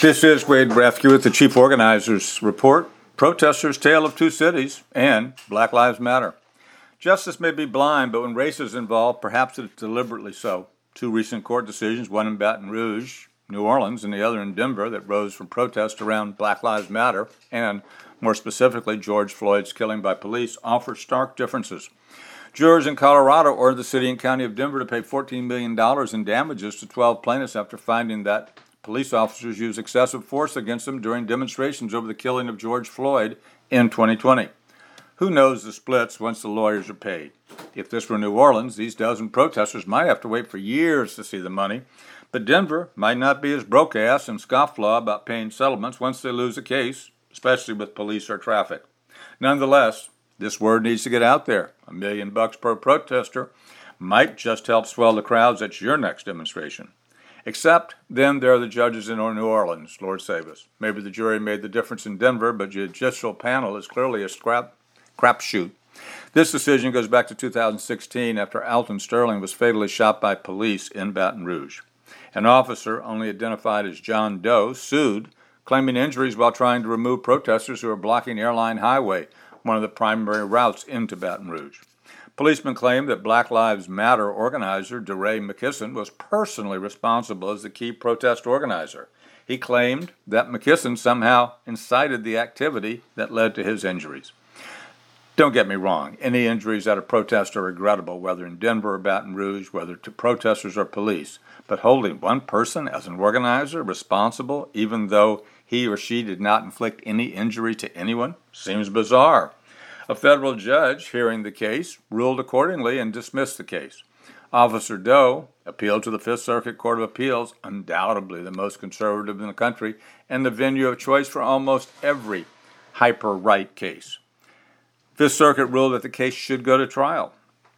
This is Wade Rathke with the Chief Organizer's Report, Protesters' Tale of Two Cities, and Black Lives Matter. Justice may be blind, but when race is involved, perhaps it's deliberately so. Two recent court decisions, one in Baton Rouge, New Orleans, and the other in Denver, that rose from protests around Black Lives Matter and, more specifically, George Floyd's killing by police, offer stark differences. Jurors in Colorado ordered the city and county of Denver to pay $14 million in damages to 12 plaintiffs after finding that police officers used excessive force against them during demonstrations over the killing of George Floyd in 2020. Who knows the splits once the lawyers are paid? If this were New Orleans, these dozen protesters might have to wait for years to see the money, but Denver might not be as broke-ass and scofflaw about paying settlements once they lose a case, especially with police or traffic. Nonetheless, this word needs to get out there. $1 million per protester might just help swell the crowds at your next demonstration. Except then there are the judges in New Orleans, Lord save us. Maybe the jury made the difference in Denver, but the judicial panel is clearly a crapshoot. This decision goes back to 2016 after Alton Sterling was fatally shot by police in Baton Rouge. An officer, only identified as John Doe, sued, claiming injuries while trying to remove protesters who were blocking Airline Highway, one of the primary routes into Baton Rouge. Policemen claimed that Black Lives Matter organizer DeRay McKesson was personally responsible as the key protest organizer. He claimed that McKesson somehow incited the activity that led to his injuries. Don't get me wrong, any injuries at a protest are regrettable, whether in Denver or Baton Rouge, whether to protesters or police. But holding one person as an organizer responsible, even though he or she did not inflict any injury to anyone, seems bizarre. A federal judge hearing the case ruled accordingly and dismissed the case. Officer Doe appealed to the Fifth Circuit Court of Appeals, undoubtedly the most conservative in the country, and the venue of choice for almost every hyper-right case. Fifth Circuit ruled that the case should go to trial.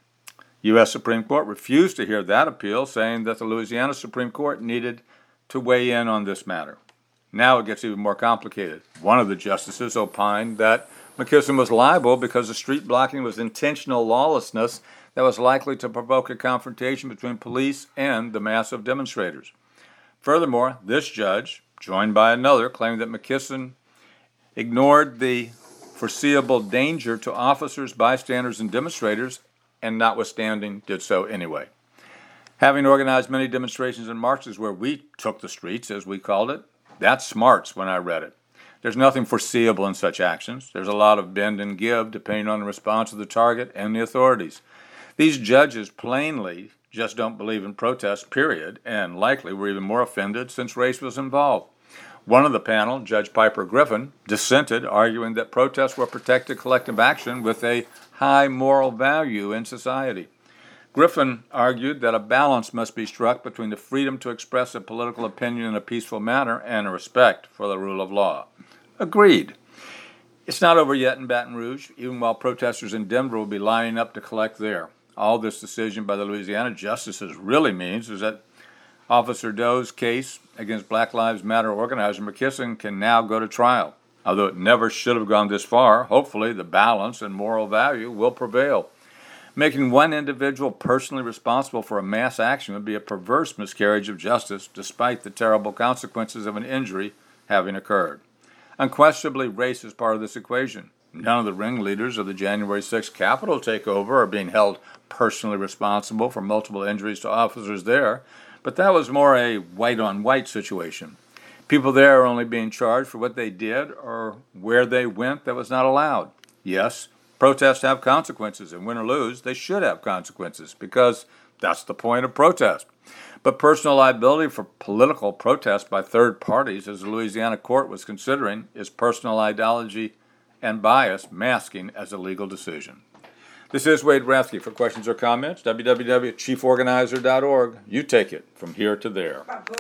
U.S. Supreme Court refused to hear that appeal, saying that the Louisiana Supreme Court needed to weigh in on this matter. Now it gets even more complicated. One of the justices opined that McKesson was liable because the street blocking was intentional lawlessness that was likely to provoke a confrontation between police and the mass of demonstrators. Furthermore, this judge, joined by another, claimed that McKesson ignored the foreseeable danger to officers, bystanders, and demonstrators, and notwithstanding did so anyway. Having organized many demonstrations and marches where we took the streets, as we called it, that's smarts when I read it. There's nothing foreseeable in such actions. There's a lot of bend and give depending on the response of the target and the authorities. These judges plainly just don't believe in protest, period, and likely were even more offended since race was involved. One of the panel, Judge Piper Griffin, dissented, arguing that protests were protected collective action with a high moral value in society. Griffin argued that a balance must be struck between the freedom to express a political opinion in a peaceful manner and a respect for the rule of law. Agreed. It's not over yet in Baton Rouge, even while protesters in Denver will be lining up to collect there. All this decision by the Louisiana justices really means is that Officer Doe's case against Black Lives Matter organizer McKesson can now go to trial. Although it never should have gone this far, hopefully the balance and moral value will prevail. Making one individual personally responsible for a mass action would be a perverse miscarriage of justice, despite the terrible consequences of an injury having occurred. Unquestionably, race is part of this equation. None of the ringleaders of the January 6th Capitol takeover are being held personally responsible for multiple injuries to officers there, but that was more a white-on-white situation. People there are only being charged for what they did or where they went that was not allowed. Yes, protests have consequences, and win or lose, they should have consequences, because that's the point of protest. But personal liability for political protest by third parties, as the Louisiana court was considering, is personal ideology and bias masking as a legal decision. This is Wade Rathke. For questions or comments, www.chieforganizer.org. You take it from here to there.